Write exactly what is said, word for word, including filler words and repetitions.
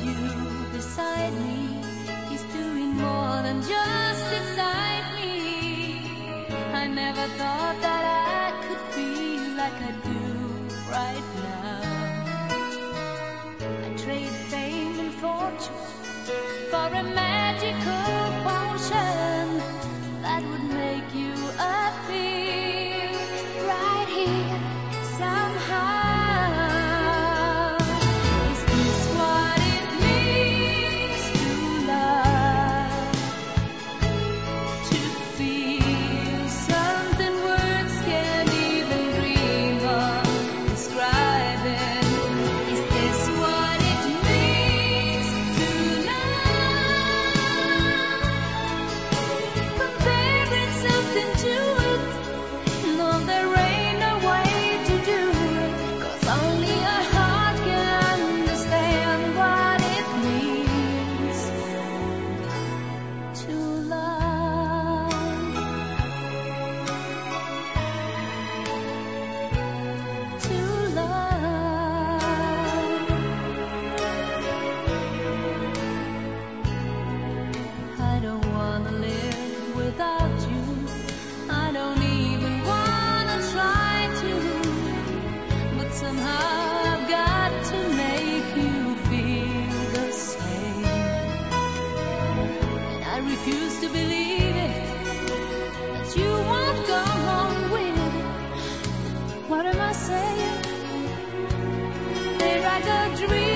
you beside me is doing more than just excite me. I never thought that I could feel like I do right now. I trade fame and fortune for a magical potion that would make you appear right here somehow. Is this what it means to love? To feel something words can't even dream of describing. Is this what it means to love? Comparing something to it, no, there ain't no way to do it, 'cause only a heart can understand what it means to love. To love. I don't wanna live without you. I don't even wanna try to. But somehow I've got to make you feel the same. And I refuse to believe it, that you won't go home with it. What am I saying? They're like a dream.